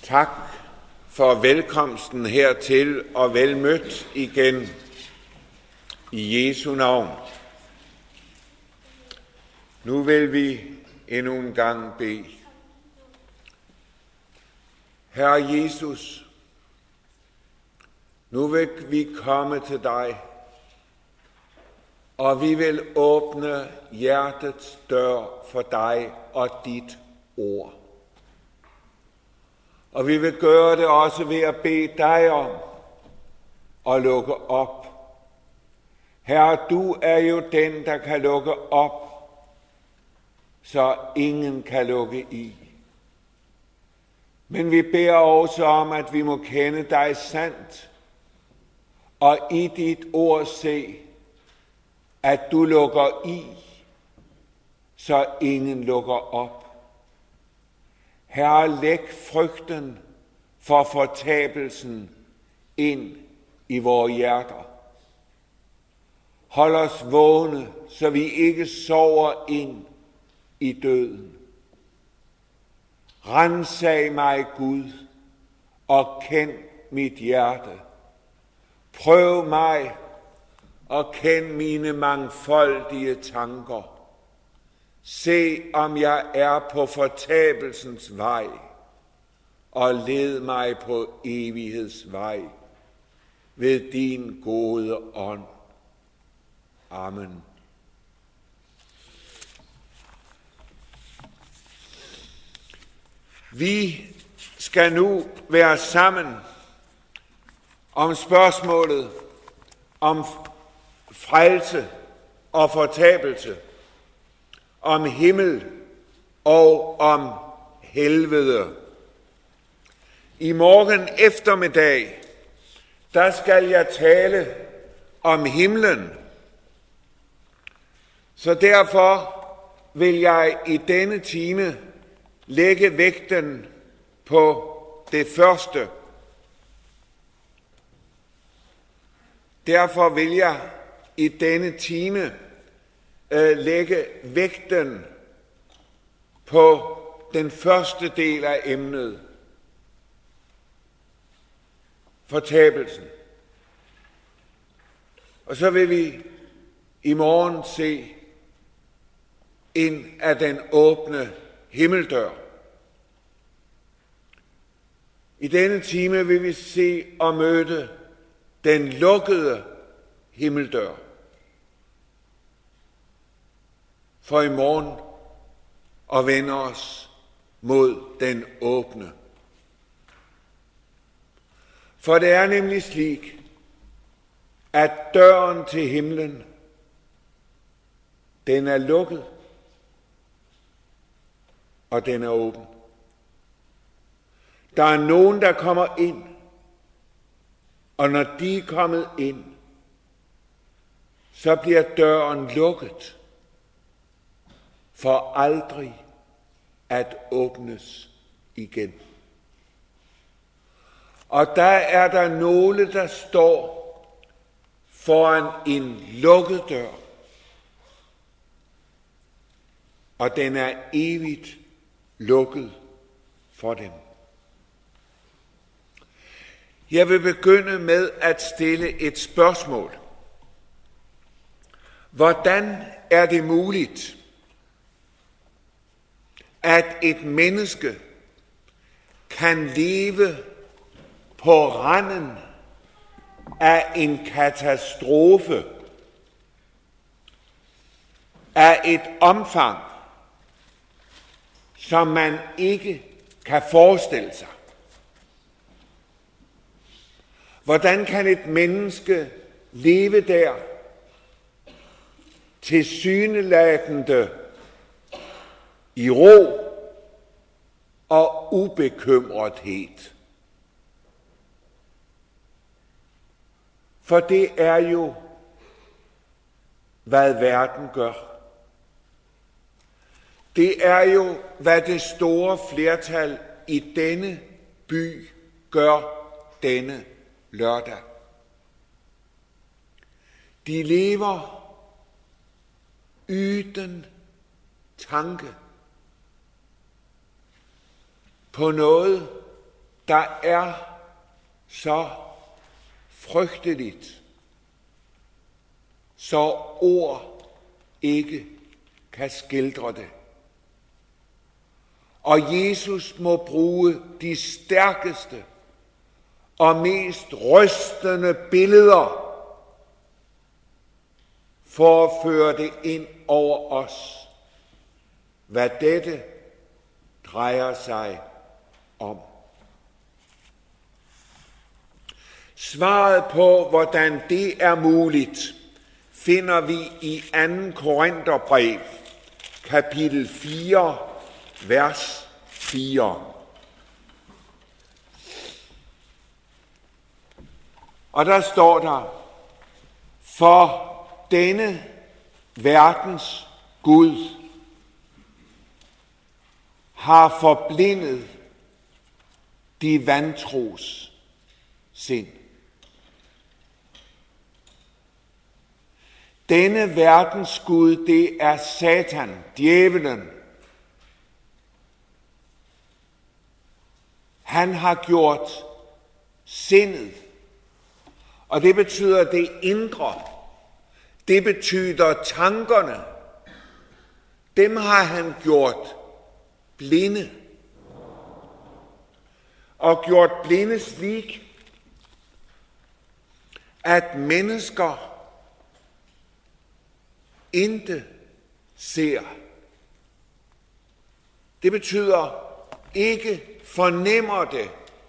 Tak for velkomsten hertil og vel mødt igen i Jesu navn. Nu vil vi endnu en gang bede. Herre Jesus, nu vil vi komme til dig, og vi vil åbne hjertets dør for dig og dit ord. Og vi vil gøre det også ved at bede dig om at lukke op. Herre, du er jo den, der kan lukke op, så ingen kan lukke i. Men vi beder også om, at vi må kende dig sandt, og i dit ord se, at du lukker i, så ingen lukker op. Herre, læg frygten for fortabelsen ind i vores hjerter. Hold os vågne, så vi ikke sover ind i døden. Ransag mig, Gud, og kend mit hjerte. Prøv mig og kend mine mangfoldige tanker. Se, om jeg er på fortabelsens vej, og led mig på evighedsvej ved din gode ånd. Amen. Vi skal nu være sammen om spørgsmålet om frelse og fortabelse, om himmel og om helvede. I morgen eftermiddag, der skal jeg tale om himlen. Så derfor vil jeg i denne time lægge vægten på det første. Derfor vil jeg i denne time lægge vægten på den første del af emnet, fortabelsen. Og så vil vi i morgen se ind af den åbne himmeldør. I denne time vil vi se og møde den lukkede himmeldør. For i morgen og vende os mod den åbne. For det er nemlig slik, at døren til himlen, den er lukket, og den er åben. Der er nogen, der kommer ind, og når de er kommet ind, så bliver døren lukket, for aldrig at åbnes igen. Og der er der nogle, der står foran en lukket dør, og den er evigt lukket for dem. Jeg vil begynde med at stille et spørgsmål. Hvordan er det muligt, at et menneske kan leve på randen af en katastrofe af et omfang, som man ikke kan forestille sig? Hvordan kan et menneske leve der tilsyneladende i ro og ubekymrethed? For det er jo, hvad verden gør. Det er jo, hvad det store flertal i denne by gør denne lørdag. De lever uden tanke på noget, der er så frygteligt, så ord ikke kan skildre det. Og Jesus må bruge de stærkeste og mest rystende billeder for at føre det ind over os, hvad dette drejer sig om. Svaret på, hvordan det er muligt, finder vi i 2. Korintherbrev, kapitel 4, vers 4. Og der står der: for denne verdens Gud har forblindet de vantros sind. Denne verdens Gud, det er Satan, djævelen. Han har gjort sindet, og det betyder det indre. Det betyder tankerne. Dem har han gjort blinde. Og gjort blinde slik, at mennesker ikke ser. Det betyder ikke fornemmer det.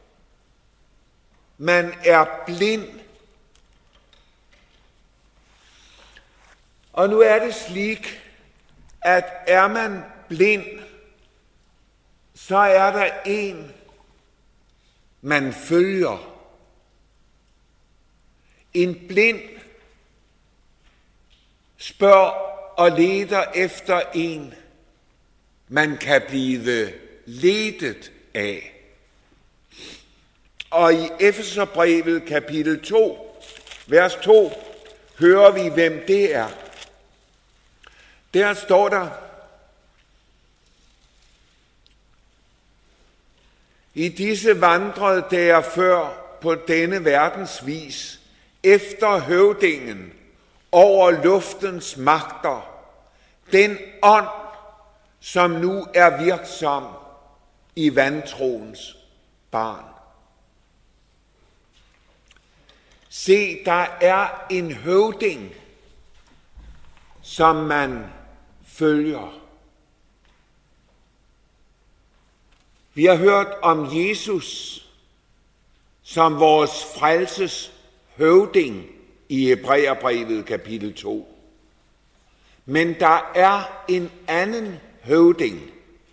Man er blind. Og nu er det slik, at er man blind, så er der en, man følger. En blind spørger og leder efter en, man kan blive ledet af. Og i Efeserbrevet kapitel 2, vers 2, hører vi, hvem det er. Der står der: i disse vandrede der før på denne verdens vis, efter høvdingen over luftens magter, den ånd, som nu er virksom i vantroens barn. Se, der er en høvding, som man følger. Vi har hørt om Jesus som vores frelses høvding i Hebræerbrevet kapitel 2. Men der er en anden høvding.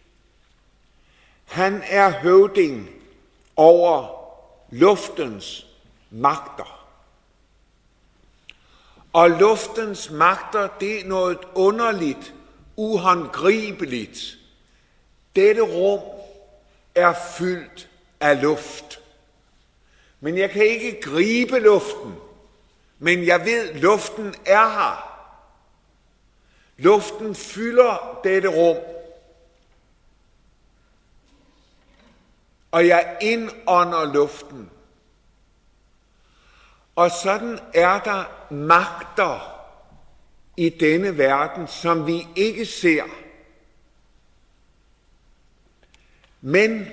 Han er høvding over luftens magter. Og luftens magter, det er noget underligt, uhåndgribeligt. Dette rum er fyldt af luft. Men jeg kan ikke gribe luften, men jeg ved, at luften er her. Luften fylder dette rum. Og jeg indånder luften. Og sådan er der magter i denne verden, som vi ikke ser. Men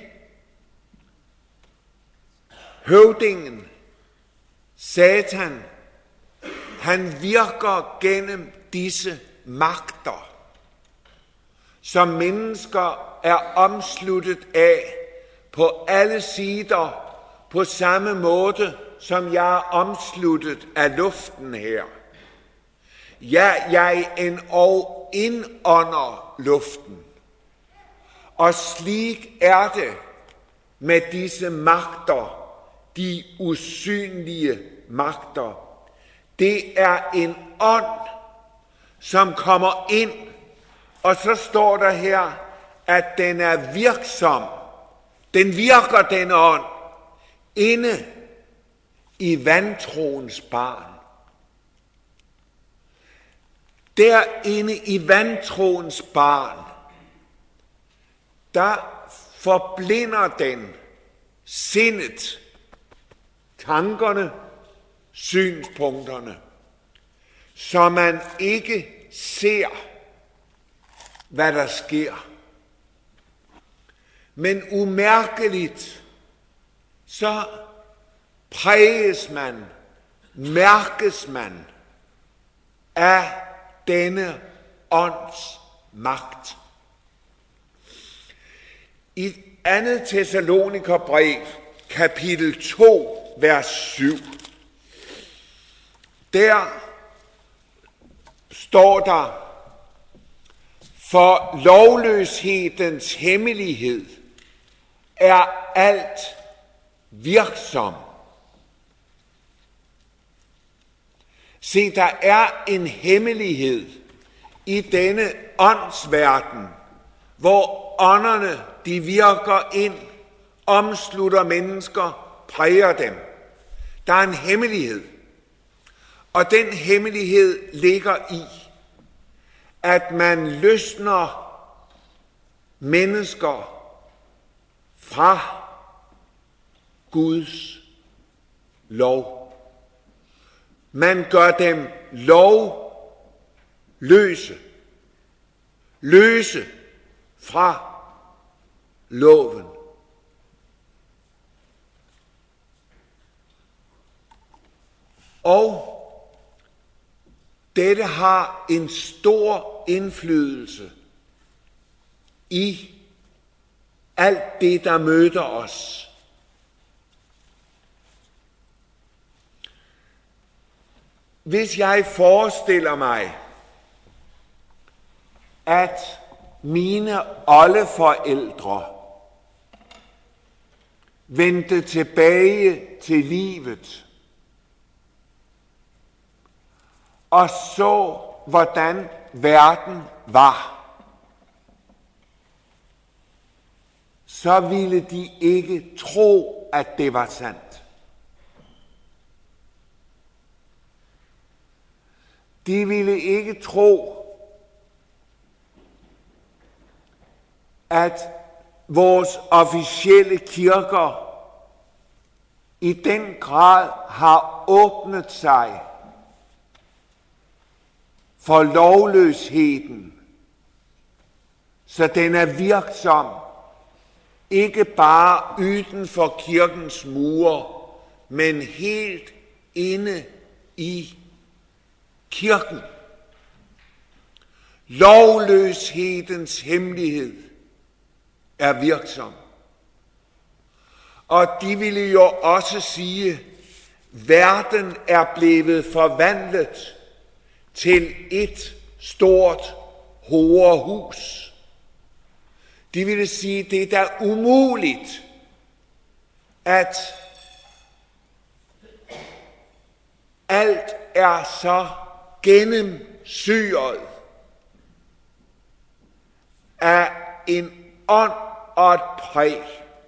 høvdingen, Satan, han virker gennem disse magter, som mennesker er omsluttet af på alle sider, på samme måde, som jeg er omsluttet af luften her. Ja, jeg endog indånder luften. Og slik er det med disse magter, de usynlige magter. Det er en ånd, som kommer ind, og så står der her, at den er virksom. Den virker, den ånd, inde i vantroens barn. Derinde i vantroens barn, der forblinder den sindet, tankerne, synspunkterne, så man ikke ser, hvad der sker. Men umærkeligt, så præges man, mærkes man af denne ånds magt. I 2. Thessalonikerbrev, kapitel 2, vers 7, der står der: for lovløshedens hemmelighed er alt virksom. Se, der er en hemmelighed i denne åndsverden, hvor ånderne, de virker ind, omslutter mennesker, præger dem. Der er en hemmelighed, og den hemmelighed ligger i, at man løsner mennesker fra Guds lov. Man gør dem lovløse, løse fra loven. Og dette har en stor indflydelse i alt det, der møder os. Hvis jeg forestiller mig, at mine oldeforældre vendte tilbage til livet og så, hvordan verden var, så ville de ikke tro, at det var sandt. De ville ikke tro, at vores officielle kirker i den grad har åbnet sig for lovløsheden, så den er virksom, ikke bare uden for kirkens mure, men helt inde i kirken. Lovløshedens hemmelighed er virksom. Og de ville jo også sige, at verden er blevet forvandlet til et stort horehus. De ville sige, at det er da umuligt, at alt er så gennemsyret af en ånd og et præg,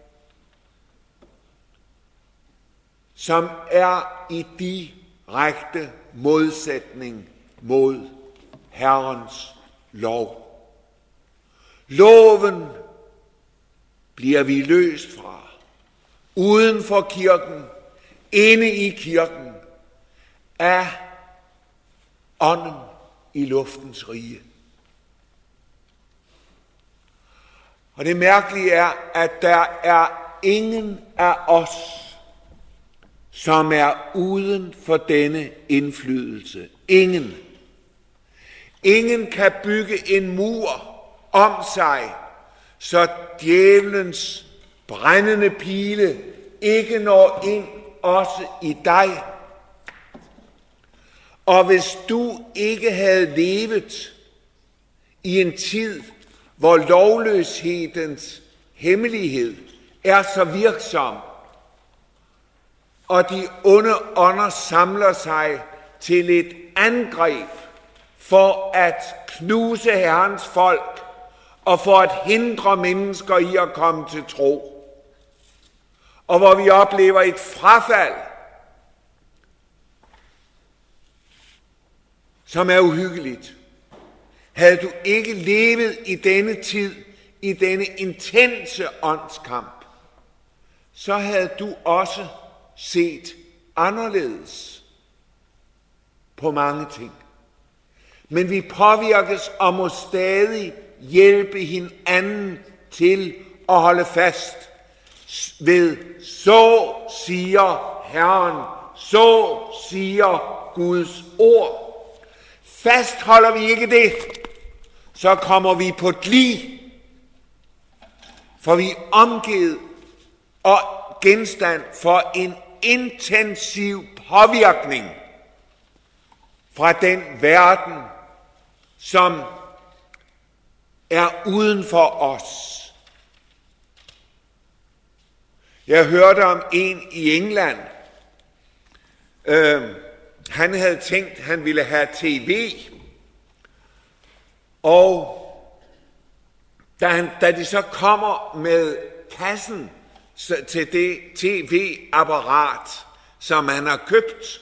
som er i direkte modsætning mod Herrens lov. Loven bliver vi løst fra, uden for kirken, inde i kirken, af ånden i luftens rige. Og det mærkelige er, at der er ingen af os, som er uden for denne indflydelse. Ingen. Ingen kan bygge en mur om sig, så djævelens brændende pile ikke når ind også i dig. Og hvis du ikke havde levet i en tid, hvor lovløshedens hemmelighed er så virksom, og de onde ånder samler sig til et angreb for at knuse Herrens folk og for at hindre mennesker i at komme til tro, og hvor vi oplever et frafald, som er uhyggeligt. Havde du ikke levet i denne tid, i denne intense åndskamp, så havde du også set anderledes på mange ting. Men vi påvirkes og må stadig hjælpe hinanden til at holde fast ved, så siger Herren, så siger Guds ord. Fastholder vi ikke det, så kommer vi på gli, for vi er omgivet og genstand for en intensiv påvirkning fra den verden, som er uden for os. Jeg hørte om en i England. Han havde tænkt, at han ville have tv, og da de så kommer med kassen til det tv-apparat, som han har købt,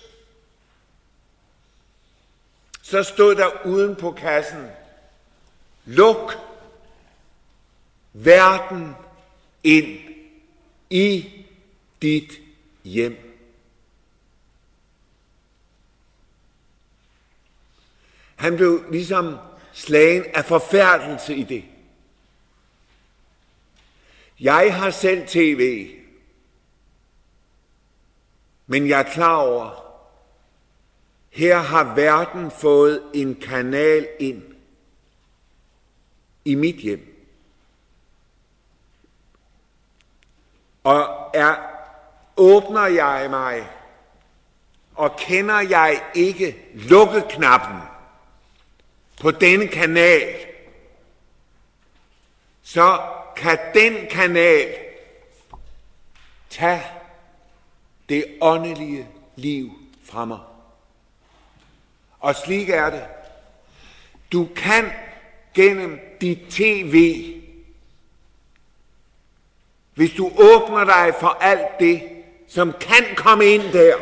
så stod der uden på kassen: luk verden ind i dit hjem. Han blev ligesom slagen af forfærdelse i det. Jeg har selv tv, men jeg er klar over, her har verden fået en kanal ind i mit hjem. Og åbner jeg mig, og kender jeg ikke lukkeknappen på denne kanal, så kan den kanal tage det åndelige liv fra mig. Og slik er det. Du kan gennem dit tv, hvis du åbner dig for alt det, som kan komme ind der,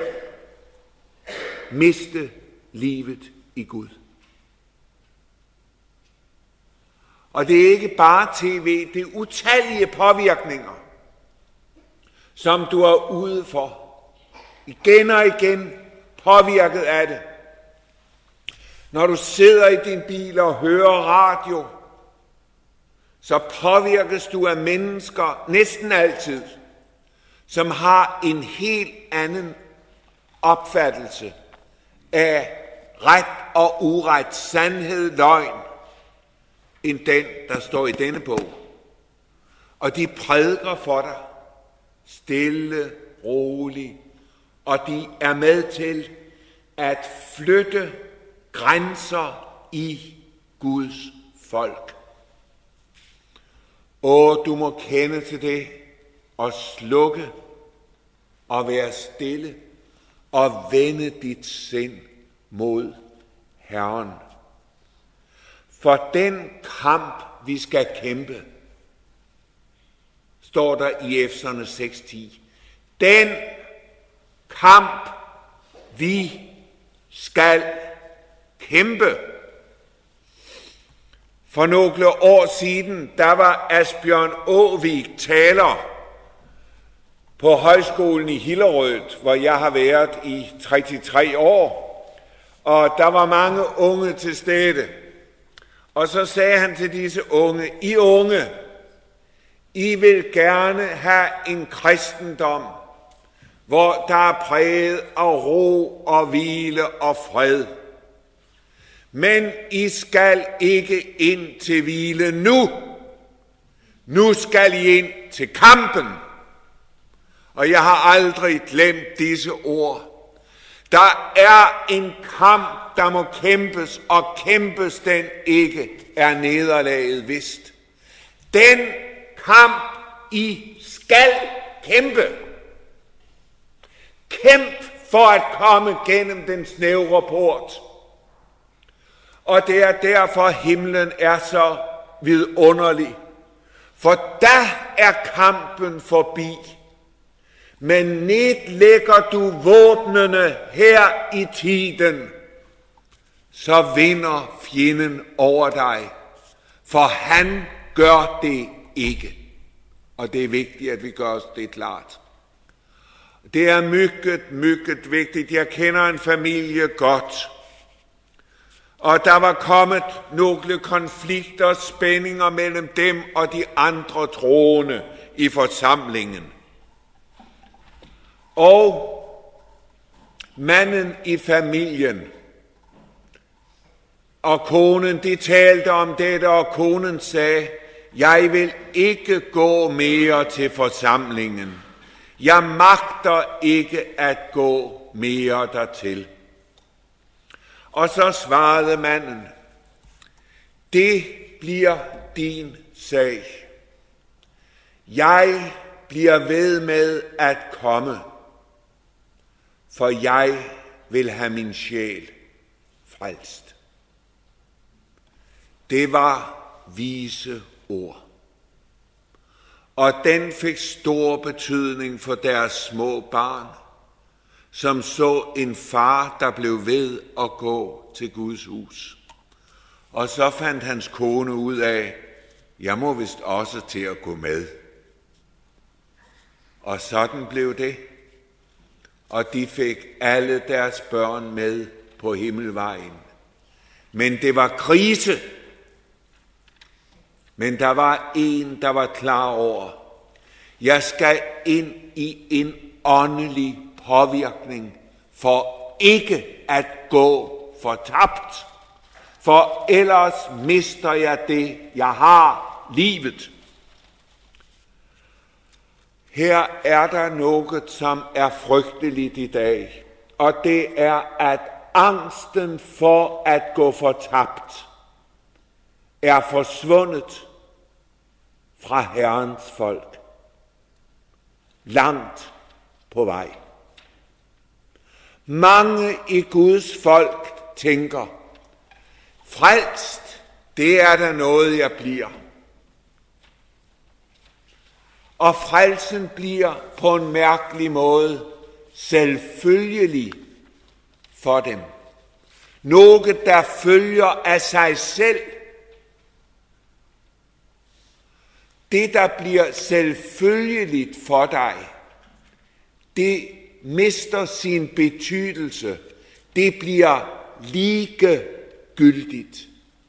miste livet i Gud. Og det er ikke bare tv, det er utallige påvirkninger, som du er ude for. Igen og igen påvirket af det. Når du sidder i din bil og hører radio, så påvirkes du af mennesker næsten altid, som har en helt anden opfattelse af ret og uret, sandhed, løgn, end den, der står i denne bog. Og de prædiker for dig, stille, roligt, og de er med til at flytte grænser i Guds folk. Og du må kende til det og slukke og være stille og vende dit sind mod Herren. For den kamp, vi skal kæmpe, står der i Efeserne 6:10. Den kamp, vi skal kæmpe. For nogle år siden, der var Asbjørn Aavik taler på højskolen i Hillerød, hvor jeg har været i 33 år. Og der var mange unge til stede. Og så sagde han til disse unge: I unge, I vil gerne have en kristendom, hvor der er præget af ro og hvile og fred. Men I skal ikke ind til hvile nu. Nu skal I ind til kampen. Og jeg har aldrig glemt disse ord. Der er en kamp, der må kæmpes, og kæmpes den ikke, er nederlaget vist. Den kamp, I skal kæmpe. Kæmp for at komme gennem den snævre port. Og det er derfor himlen er så vidunderlig. For der er kampen forbi. Men nedlægger du våbnene her i tiden, så vinder fjenden over dig. For han gør det ikke. Og det er vigtigt, at vi gør os det klart. Det er mycket vigtigt. Jeg kender en familie godt, og der var kommet nogle konflikter og spændinger mellem dem og de andre troende i forsamlingen. Og manden i familien og konen, de talte om dette, og konen sagde, jeg vil ikke gå mere til forsamlingen. Jeg magter ikke at gå mere dertil. Og så svarede manden, det bliver din sag. Jeg bliver ved med at komme, for jeg vil have min sjæl frelst. Det var vise ord. Og den fik stor betydning for deres små barn, som så en far, der blev ved at gå til Guds hus. Og så fandt hans kone ud af, jeg må vist også til at gå med. Og sådan blev det. Og de fik alle deres børn med på himmelvejen. Men det var krise. Men der var en, der var klar over, jeg skal ind i en åndelig påvirkning for ikke at gå fortabt. For ellers mister jeg det, jeg har, livet. Her er der noget, som er frygteligt i dag, og det er, at angsten for at gå fortabt er forsvundet fra Herrens folk. Langt på vej. Mange i Guds folk tænker, frelst, det er da noget, jeg bliver. Og frelsen bliver på en mærkelig måde selvfølgelig for dem. Noget, der følger af sig selv. Det, der bliver selvfølgeligt for dig, det mister sin betydelse. Det bliver ligegyldigt.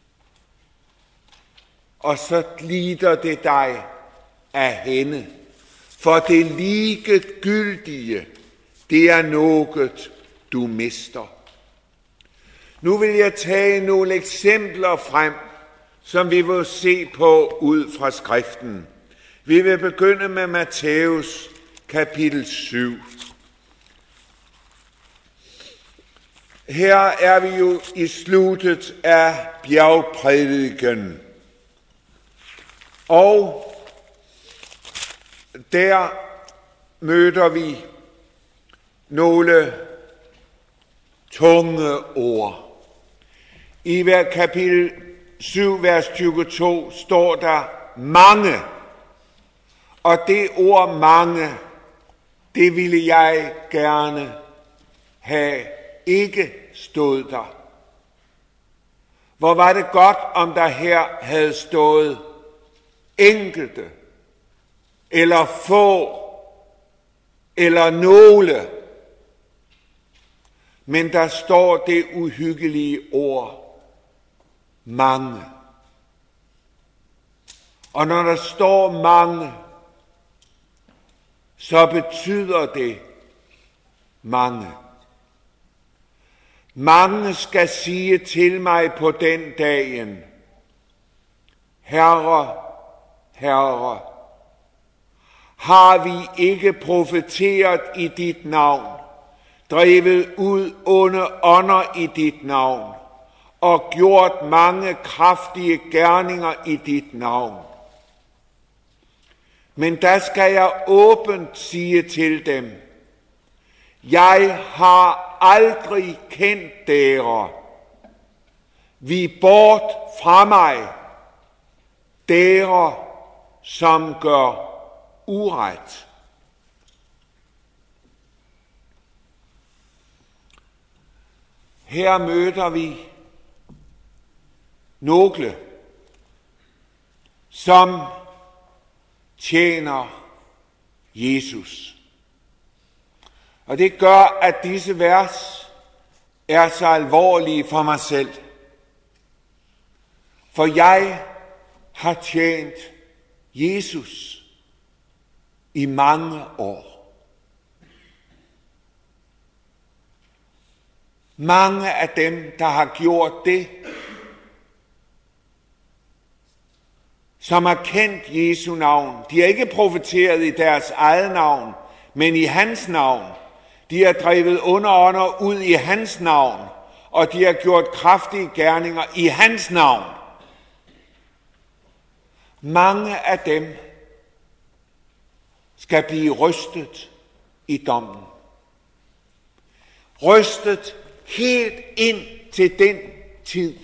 Og så glider det dig af hende. For det ligegyldige, det er noget, du mister. Nu vil jeg tage nogle eksempler frem, som vi vil se på ud fra skriften. Vi vil begynde med Matthæus kapitel 7. Her er vi jo i sluttet af bjergprædiken. Og der møder vi nogle tunge ord. I hver kapitel 7, vers 22 står der mange. Og det ord mange, det ville jeg gerne have ikke stod der. Hvor var det godt, om der her havde stået enkelte, eller få, eller nogle. Men der står det uhyggelige ord, mange. Og når der står mange, så betyder det mange. Mange skal sige til mig på den dagen, Herre, Herre, har vi ikke profeteret i dit navn, drevet ud onde ånder i dit navn, og gjort mange kraftige gerninger i dit navn? Men der skal jeg åbent sige til dem, jeg har aldrig kendt dere. Vi bort fra mig, dere som gør uret. Her møder vi nogle, som tjener Jesus. Og det gør, at disse vers er så alvorlige for mig selv. For jeg har tjent Jesus i mange år. Mange af dem, der har gjort det, som har kendt Jesu navn, de har ikke profeteret i deres eget navn, men i hans navn. De har drevet underånder ud i hans navn, og de har gjort kraftige gerninger i hans navn. Mange af dem skal blive rystet i dommen. Rystet helt ind til den tid,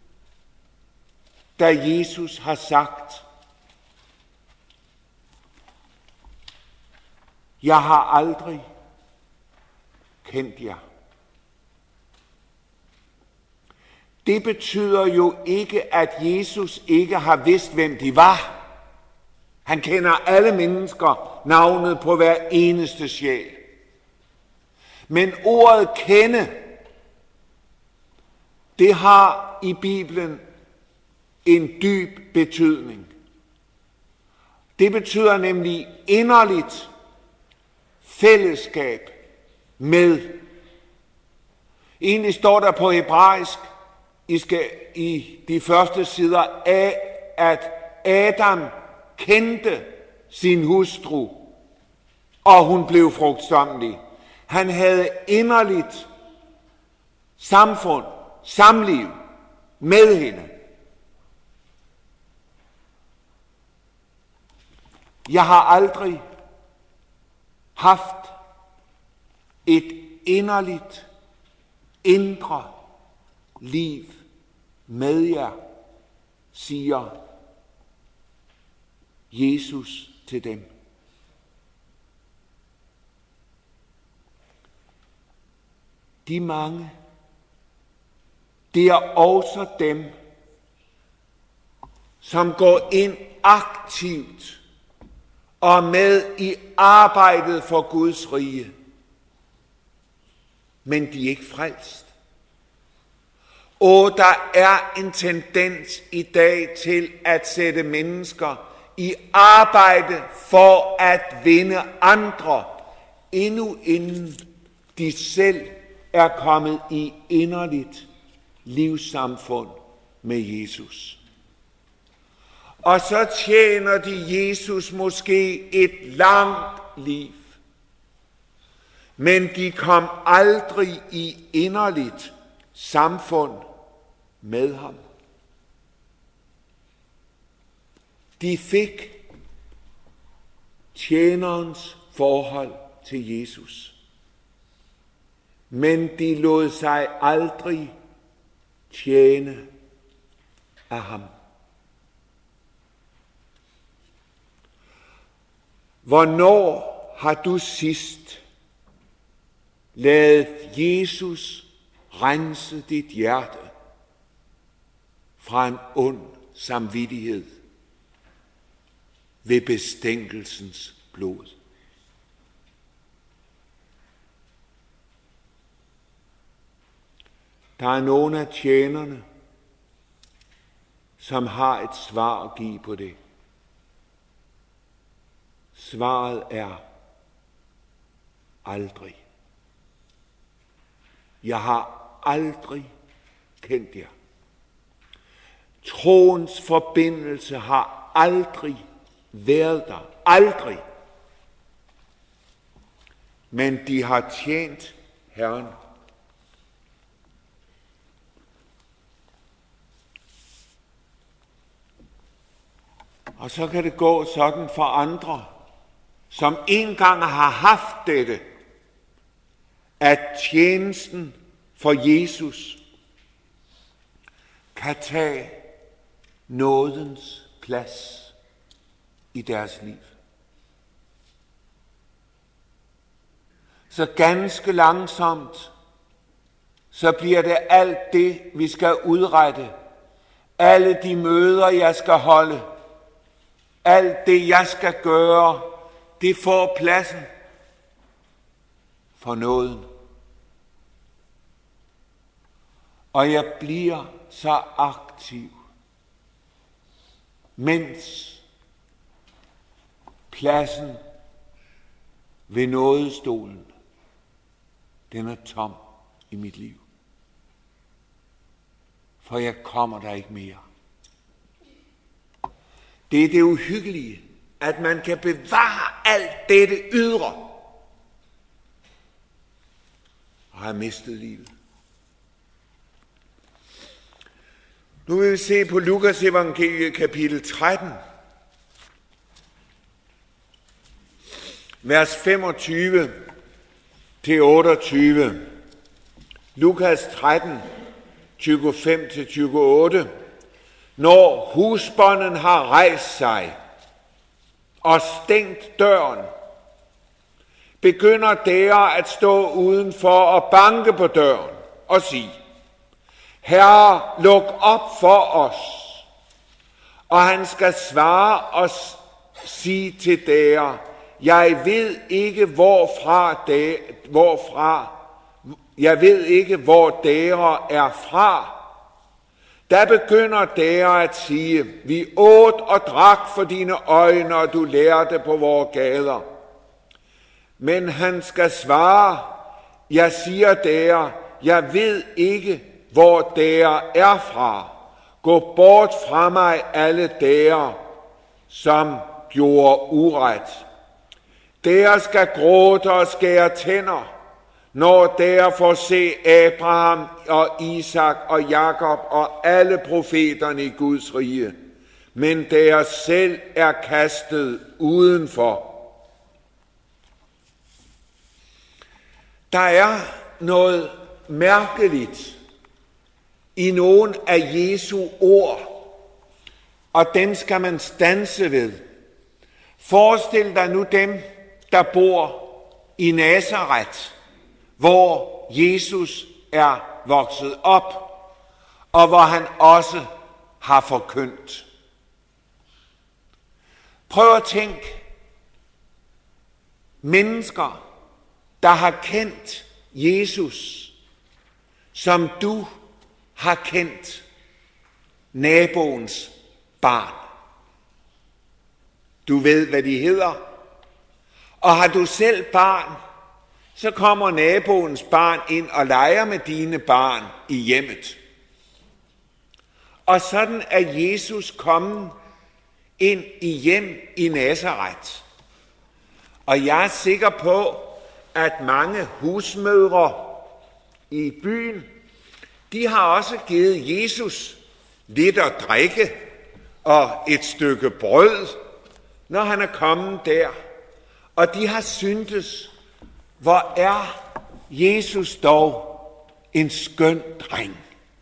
da Jesus har sagt, jeg har aldrig kendt jer. Det betyder jo ikke, at Jesus ikke har vidst, hvem de var. Han kender alle mennesker navnet på hver eneste sjæl. Men ordet kende, det har i Bibelen en dyb betydning. Det betyder nemlig inderligt fællesskab med. Egentlig står der på hebraisk i de første sider af, at Adam kendte sin hustru, og hun blev frugtsommelig. Han havde inderligt samfund, samliv med hende. Jeg har aldrig haft et inderligt, indre liv med jer, siger Jesus til dem. De mange, det er også dem, som går ind aktivt og med i arbejdet for Guds rige. Men de er ikke frelst. Og der er en tendens i dag til at sætte mennesker i arbejde for at vinde andre, endnu inden de selv er kommet i inderligt livssamfund med Jesus. Og så tjener de Jesus måske et langt liv, men de kom aldrig i inderligt samfund med ham. De fik tjenerens forhold til Jesus, men de lod sig aldrig tjene af ham. Hvornår har du sidst ladet Jesus rense dit hjerte fra en ond samvittighed ved bestænkelsens blod? Der er nogle af tjenerne, som har et svar at give på det. Svaret er aldrig. Jeg har aldrig kendt jer. Troens forbindelse har aldrig været der. Aldrig. Men de har tjent Herren. Og så kan det gå sådan for andre, som engang har haft dette, at tjenesten for Jesus kan tage nådens plads i deres liv. Så ganske langsomt, så bliver det alt det, vi skal udrette. Alle de møder, jeg skal holde. Alt det, jeg skal gøre, det får pladsen. for nåden. Og jeg bliver så aktiv, mens pladsen ved nådestolen, den er tom i mit liv. For jeg kommer der ikke mere. Det er det uhyggelige, at man kan bevare alt dette ydre og have mistet livet. Nu vil vi se på Lukas evangeliet kapitel 13, vers 25 til 28. Lukas 13, 25 til 28. Når husbonden har rejst sig og stængt døren, begynder dere at stå udenfor og banke på døren og sige: Herre, luk op for os. Og han skal svare og sige til dere: Jeg ved ikke, hvor dere er fra. Der begynder dere at sige: Vi åd og drak for dine øjne, og du lærte på vores gader. Men han skal svare: Jeg siger dere, jeg ved ikke, hvor dere er fra. Gå bort fra mig, alle dere, som gjorde uret. Dere skal gråde og skære tænder, når dere får se Abraham og Isak og Jakob og alle profeterne i Guds rige, men dere selv er kastet udenfor. Der er noget mærkeligt i nogle af Jesu ord, og dem skal man standse ved. Forestil dig nu dem, der bor i Nazaret, hvor Jesus er vokset op, og hvor han også har forkyndt. Prøv at tænke, mennesker, der har kendt Jesus, som du har kendt naboens barn. Du ved, hvad de hedder. Og har du selv barn, så kommer naboens barn ind og leger med dine barn i hjemmet. Og sådan er Jesus kommet ind i hjem i Nazaret. Og jeg er sikker på, at mange husmødre i byen, de har også givet Jesus lidt at drikke og et stykke brød, når han er kommet der. Og de har syntes, hvor er Jesus dog en skøn dreng.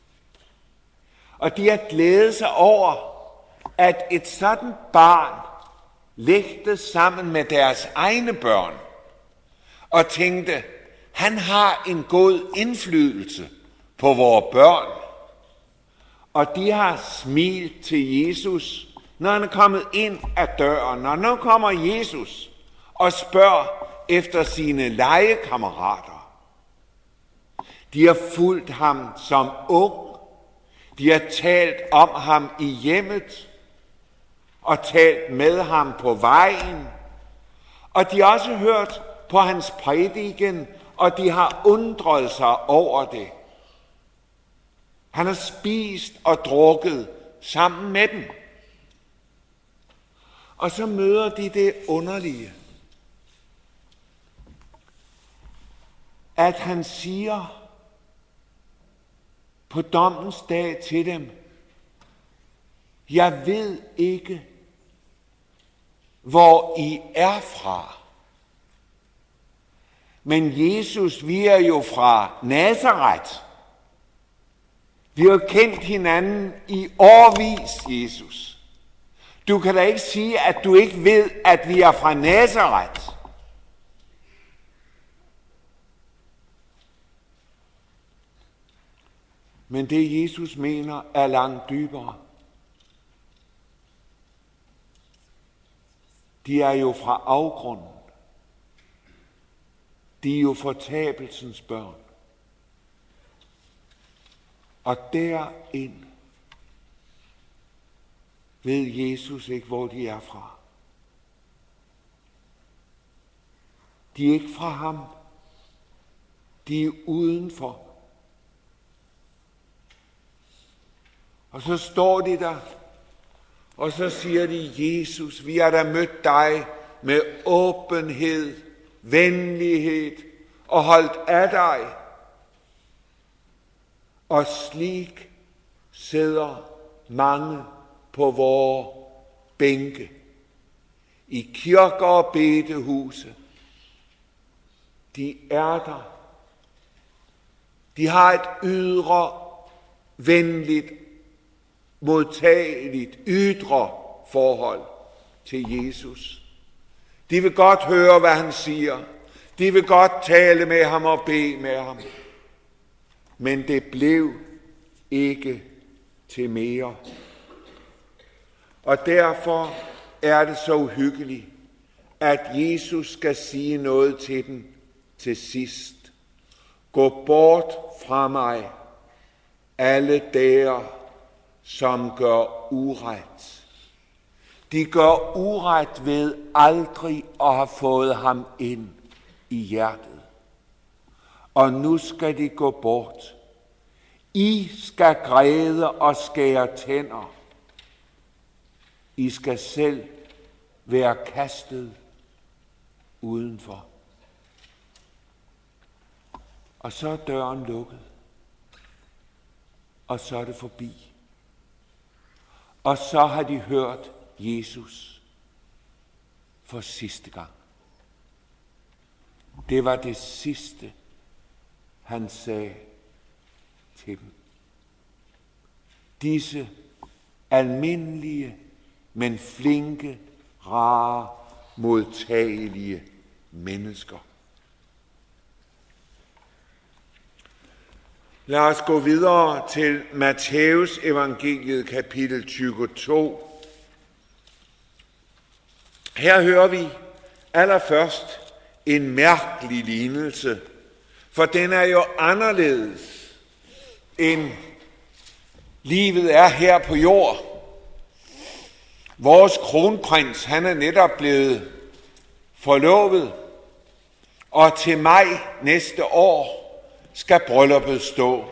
Og de har glædet sig over, at et sådan barn legte sammen med deres egne børn og tænkte, han har en god indflydelse på vores børn. Og de har smilt til Jesus, når han er kommet ind ad døren. Og nu kommer Jesus og spørger efter sine legekammerater. De har fulgt ham som ung. De har talt om ham i hjemmet og talt med ham på vejen. Og de har også hørt på hans prædiken, og de har undret sig over det. Han har spist og drukket sammen med dem. Og så møder de det underlige, at han siger på dommens dag til dem: Jeg ved ikke, hvor I er fra. Men Jesus, vi er jo fra Nazaret. Vi har kendt hinanden i årevis, Jesus. Du kan da ikke sige, at du ikke ved, at vi er fra Nazaret. Men det Jesus mener er langt dybere. De er jo fra afgrunden. De er jo fortabelsens børn. Og derind ved Jesus ikke, hvor de er fra. De er ikke fra ham. De er udenfor. Og så står de der, og så siger de, Jesus, vi har da mødt dig med åbenhed, venlighed og holdt af dig. Og slik sidder mange på vores bænke, i kirker og bedehuse. De er der. De har et ydre, venligt, modtageligt, ydre forhold til Jesus. De vil godt høre, hvad han siger. De vil godt tale med ham og bede med ham. Men det blev ikke til mere. Og derfor er det så uhyggeligt, at Jesus skal sige noget til dem til sidst. Gå bort fra mig, alle der, som gør uret. De gør uret ved aldrig at have fået ham ind i hjertet. Og nu skal de gå bort. I skal græde og skære tænder. I skal selv være kastet udenfor. Og så er døren lukket. Og så er det forbi. Og så har de hørt Jesus for sidste gang. Det var det sidste, han sagde til dem. Disse almindelige, men flinke, rare, modtagelige mennesker. Lad os gå videre til Matthæus evangeliet kapitel 22. Her hører vi allerførst en mærkelig lignelse, for den er jo anderledes end livet er her på jord. Vores kronprins, han er netop blevet forlovet, og til maj næste år skal brylluppet stå.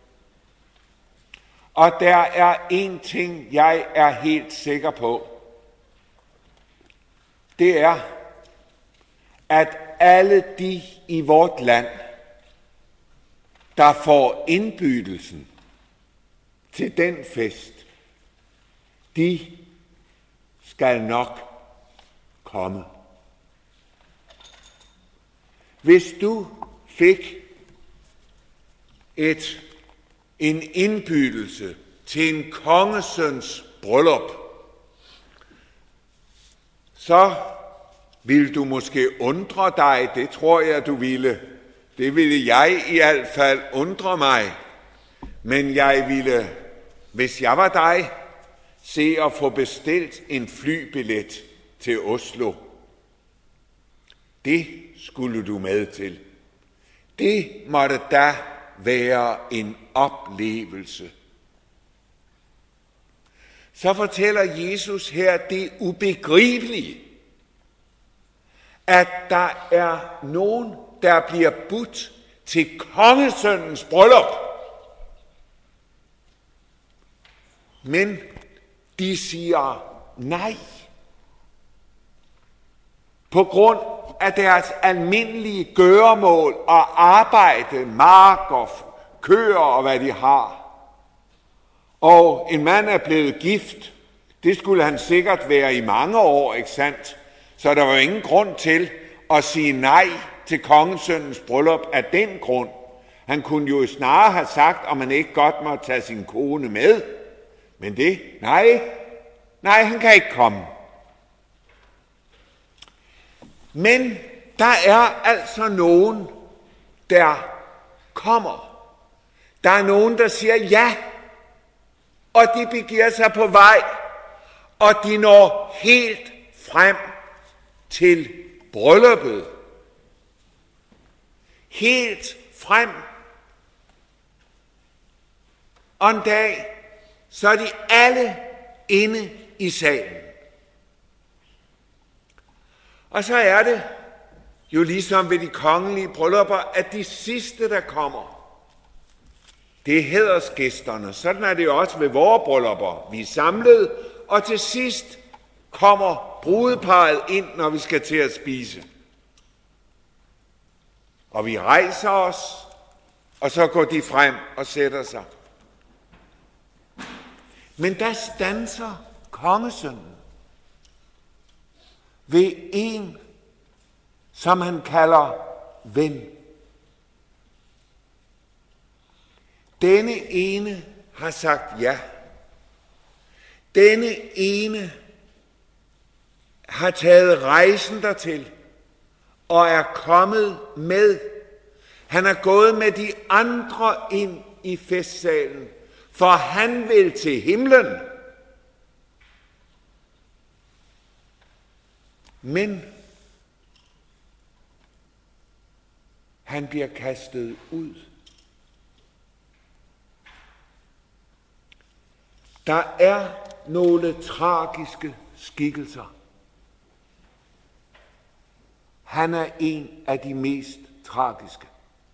Og der er en ting, jeg er helt sikker på. Det er, at alle de i vort land, der får indbydelsen til den fest, de skal nok komme. Hvis du fik en indbydelse til en kongesøns bryllup, så ville du måske undre dig, det tror jeg, du ville. Det ville jeg i hvert fald undre mig. Men jeg ville, hvis jeg var dig, se at få bestilt en flybillet til Oslo. Det skulle du med til. Det måtte da være en oplevelse. Så fortæller Jesus her det ubegribelige, at der er nogen, der bliver budt til kongesønnens bryllup. Men de siger nej. På grund af deres almindelige gøremål og arbejde, marker, køer og hvad de har. Og en mand er blevet gift. Det skulle han sikkert være i mange år, ikke sandt? Så der var ingen grund til at sige nej til kongesønnens bryllup af den grund. Han kunne jo snarere have sagt, om man ikke godt må tage sin kone med. Men det, nej, han kan ikke komme. Men der er altså nogen, der kommer. Der er nogen, der siger ja, og de begiver sig på vej, og de når helt frem til brylluppet. helt frem. Og en dag, så er de alle inde i salen. Og så er det jo ligesom ved de kongelige bryllupper, at de sidste, der kommer, det er hædersgæsterne. Sådan er det jo også ved vores bryllupper. Vi er samlet, og til sidst kommer brudeparret ind, når vi skal til at spise. Og vi rejser os, og så går de frem og sætter sig. Men der standser kongesønnen ved en, som han kalder ven. Denne ene har sagt ja. Denne ene har taget rejsen dertil og er kommet med. Han er gået med de andre ind i festsalen, for han vil til himlen. Men han bliver kastet ud. Der er nogle tragiske skikkelser. Han er en af de mest tragiske.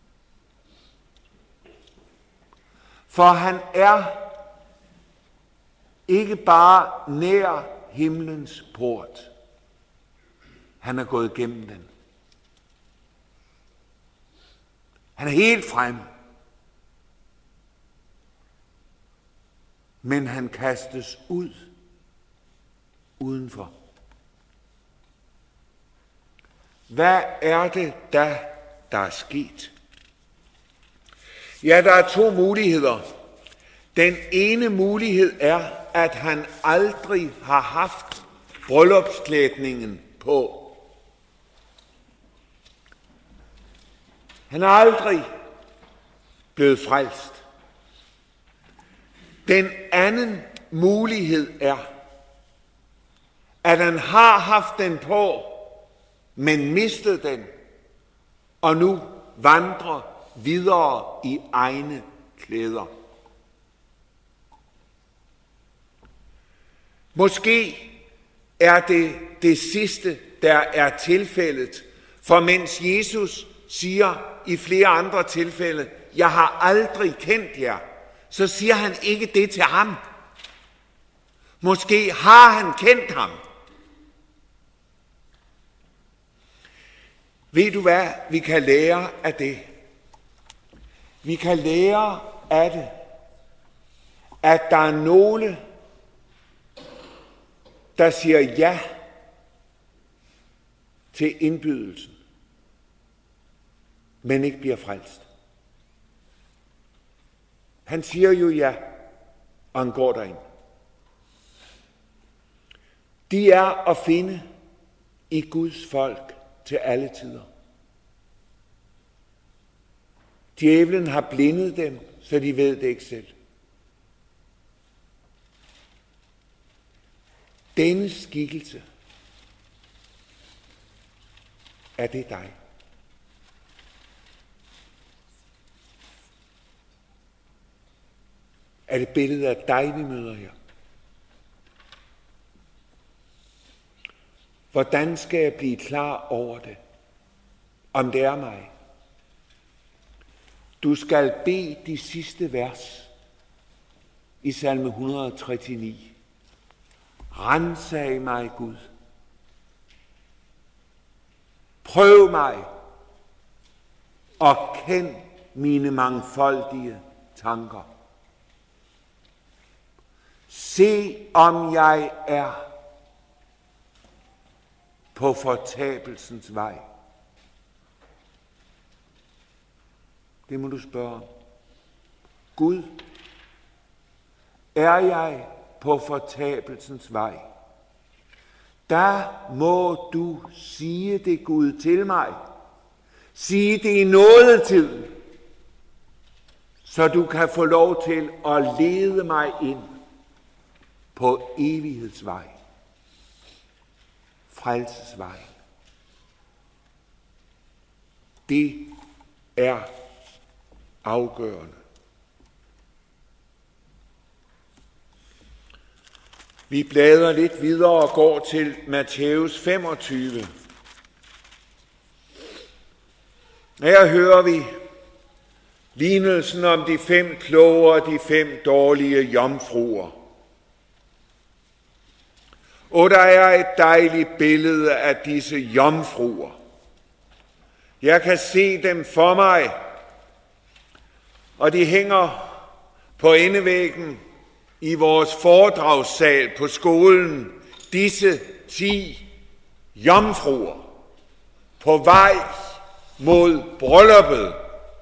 For han er ikke bare nær himlens port. Han er gået igennem den. Han er helt fremme. Men han kastes ud udenfor. Hvad er det da, der er sket? Ja, der er to muligheder. Den ene mulighed er, at han aldrig har haft bryllupsklædningen på. Han er aldrig blevet frelst. Den anden mulighed er, at han har haft den på, men mistet den, og nu vandrer videre i egne klæder. Måske er det det sidste, der er tilfældet, for mens Jesus siger i flere andre tilfælde, jeg har aldrig kendt jer, så siger han ikke det til ham. Måske har han kendt ham. Ved du hvad vi kan lære af det? Vi kan lære af det, at der er nogle, der siger ja til indbydelsen, men ikke bliver frelst. Han siger jo ja, og han går derind. De er at finde i Guds folk til alle tider. Djævlen har blindet dem, så de ved det ikke selv. Denne skikkelse, er det dig? Er det billedet af dig, vi møder her? Hvordan skal jeg blive klar over det? Om det er mig? Du skal bede de sidste vers i salme 139. Ransag mig, Gud. Prøv mig og kend mine mangfoldige tanker. Se, om jeg er på fortabelsens vej. Det må du spørge om. Gud, er jeg på fortabelsens vej? Der må du sige det, Gud, til mig. Sige det i nådetiden, så du kan få lov til at lede mig ind på evighedsvej. Frelsesvej. Det er afgørende. Vi bladrer lidt videre og går til Matthæus 25. Her hører vi lignelsen om de 5 kloge og de 5 dårlige jomfruer. Og der er et dejligt billede af disse jomfruer. Jeg kan se dem for mig, og de hænger på endevæggen i vores foredragssal på skolen. Disse 10 jomfruer på vej mod brylluppet.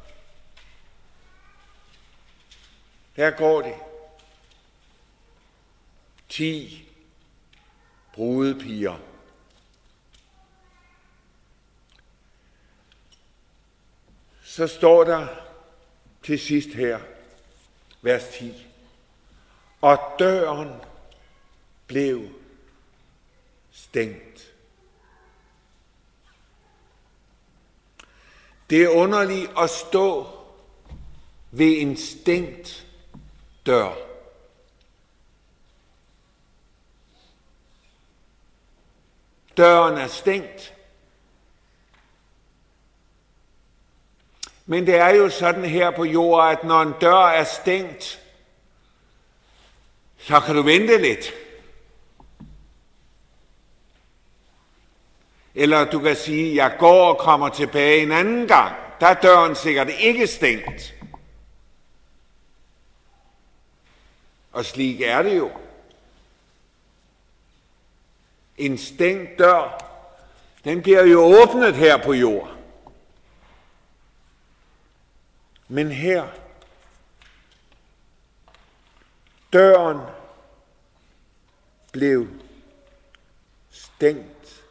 Der går de. 10 brudepiger. Så står der til sidst her, vers 10. Og døren blev stængt. Det er underligt at stå ved en stængt dør. Døren er stængt. Men det er jo sådan her på jorden, at når en dør er stængt, så kan du vente lidt. Eller du kan sige, jeg går og kommer tilbage en anden gang. Der er døren sikkert ikke stængt. Og slik er det jo. En stængt dør, den bliver jo åbnet her på jorden. Men her, døren blev stængt.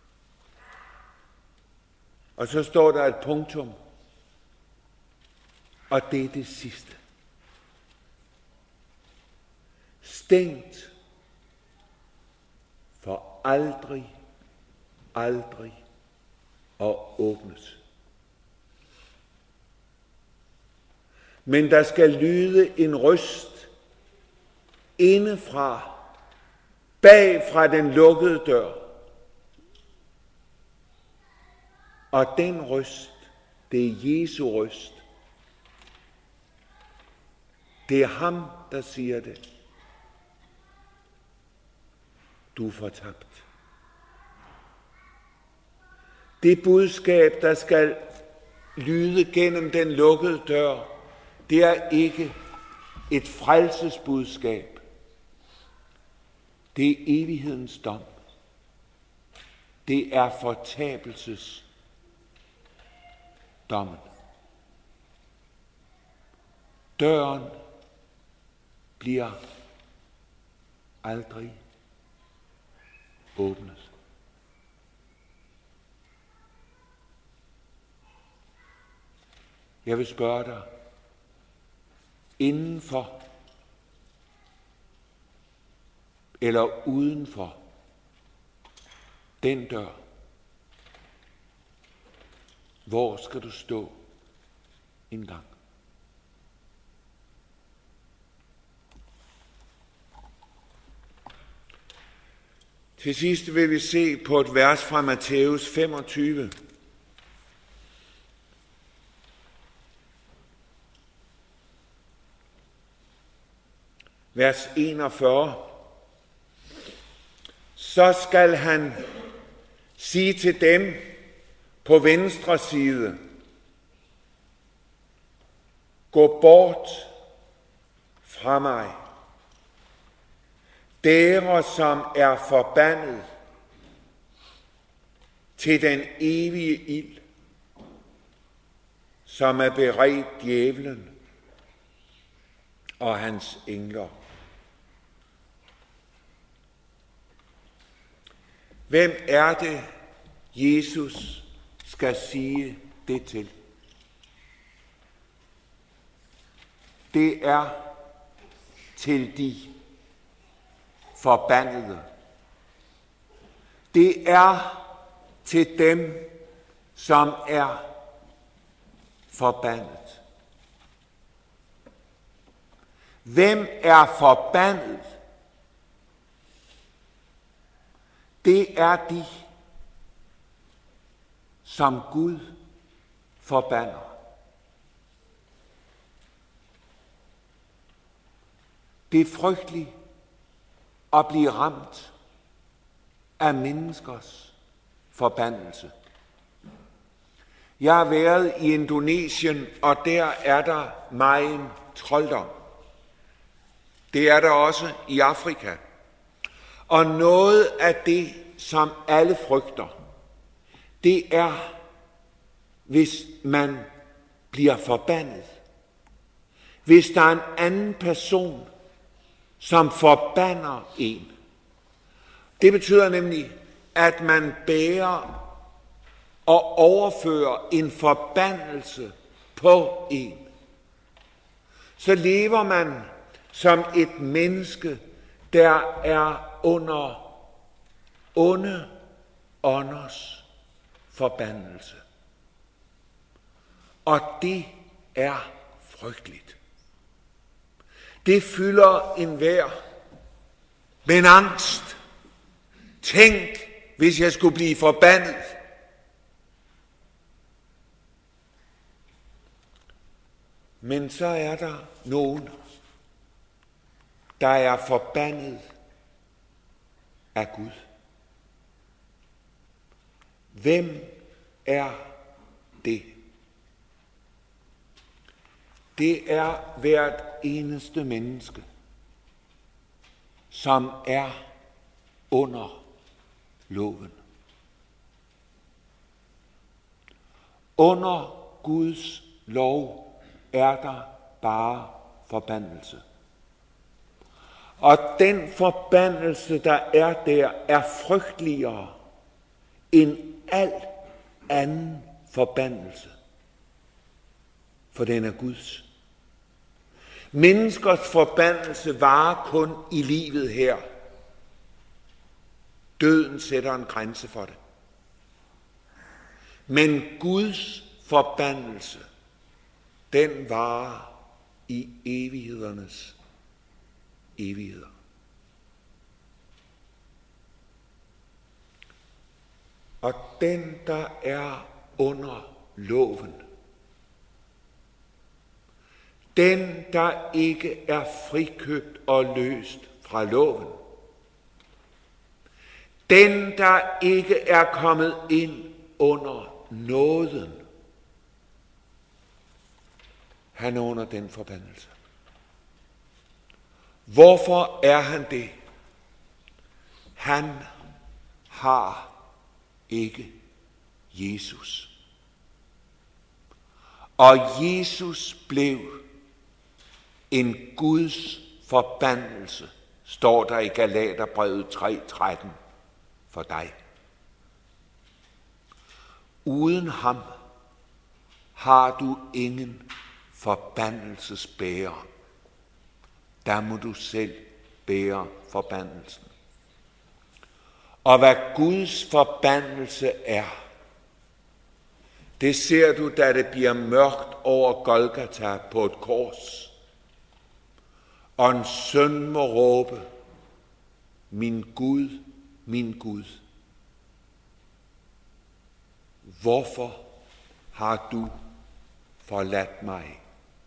Og så står der et punktum, og det er det sidste. Stængt for aldrig at åbnes. Men der skal lyde en røst indefra, bag fra den lukkede dør. Og den røst, det er Jesu røst. Det er ham, der siger det. Du er fortabt. Det budskab, der skal lyde gennem den lukkede dør, det er ikke et frelsesbudskab. Det er evighedens dom. Det er fortabelsesdommen. Døren bliver aldrig åbnet. Jeg vil spørge dig, indenfor eller udenfor den dør, hvor skal du stå en gang? Til sidst vil vi se på et vers fra Matthæus 25. Vers 41. Så skal han sige til dem på venstre side, gå bort fra mig, dere som er forbandet til den evige ild, som er beredt djævlen og hans engler. Hvem er det, Jesus skal sige det til? Det er til de forbandede. Det er til dem, som er forbandet. Hvem er forbandet? Det er de, som Gud forbander. Det er frygteligt at blive ramt af menneskers forbandelse. Jeg har været i Indonesien, og der er der megen trolddom. Det er der også i Afrika. Og noget af det, som alle frygter, det er, hvis man bliver forbandet. Hvis der er en anden person, som forbander en. Det betyder nemlig, at man bærer og overfører en forbandelse på en. Så lever man som et menneske, der er under onde ånders forbandelse. Og det er frygteligt. Det fylder enhver. Men angst. Tænk, hvis jeg skulle blive forbandet. Men så er der nogen, der er forbandet af Gud. Hvem er det? Det er hvert eneste menneske, som er under loven. Under Guds lov er der bare forbandelse. Og den forbandelse, der er der, er frygteligere end al anden forbandelse. For den er Guds. Menneskers forbandelse varer kun i livet her. Døden sætter en grænse for det. Men Guds forbandelse, den varer i evighedernes evigheder. Og den, der er under loven, den, der ikke er frikøbt og løst fra loven, den, der ikke er kommet ind under nåden, han er under den forbandelse. Hvorfor er han det? Han har ikke Jesus. Og Jesus blev en Guds forbandelse, står der i Galaterbrevet 3:13 for dig. Uden ham har du ingen forbandelsesbærer. Der må du selv bære forbandelsen. Og hvad Guds forbandelse er, det ser du, da det bliver mørkt over Golgata på et kors. Og en søn må råbe, min Gud, min Gud, hvorfor har du forladt mig?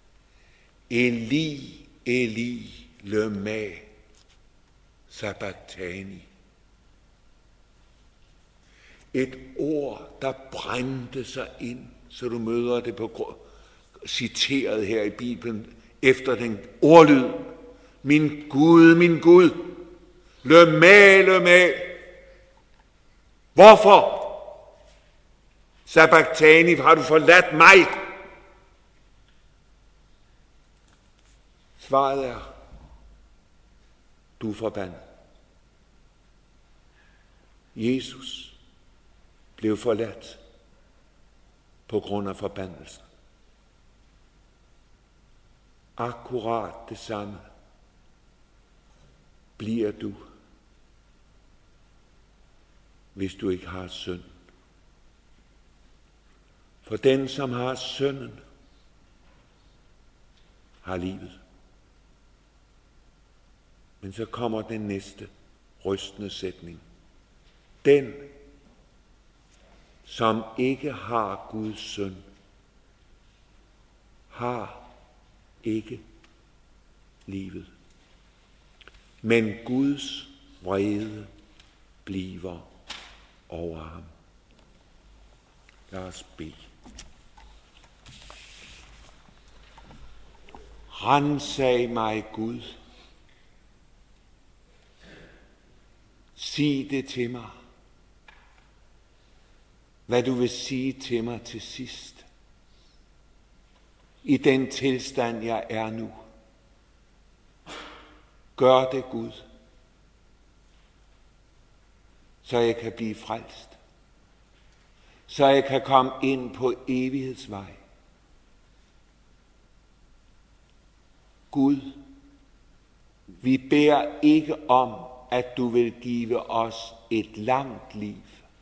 Eli, Eli, lema sabachthani. Et ord, der brændte sig ind, så du møder det på citeret her i Bibelen, efter den ordlyd. Min Gud, lema. Hvorfor? Sabachthani, har du forladt mig? Svaret er, du er forbandet. Jesus blev forladt på grund af forbandelsen. Akkurat det samme bliver du, hvis du ikke har synd. For den, som har synden, har livet. Men så kommer den næste rystende sætning. Den, som ikke har Guds søn, har ikke livet. Men Guds vrede bliver over ham. Lad os bede. Ransag mig, Gud. Sig det til mig, hvad du vil sige til mig til sidst. I den tilstand, jeg er nu. Gør det, Gud, så jeg kan blive frelst. Så jeg kan komme ind på evighedsvej. Gud, vi beder ikke om, at du vil give os et langt liv.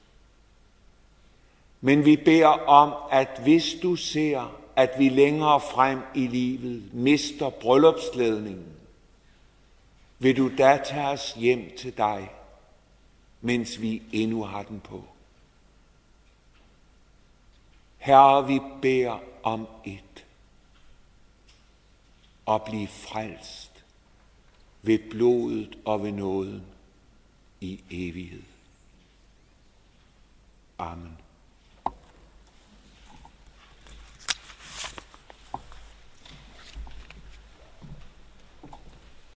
Men vi beder om, at hvis du ser, at vi længere frem i livet mister bryllupsklædningen, vil du da tage os hjem til dig, mens vi endnu har den på. Herre, vi beder om et, at blive frelst ved blodet og ved nåden i evighed. Amen.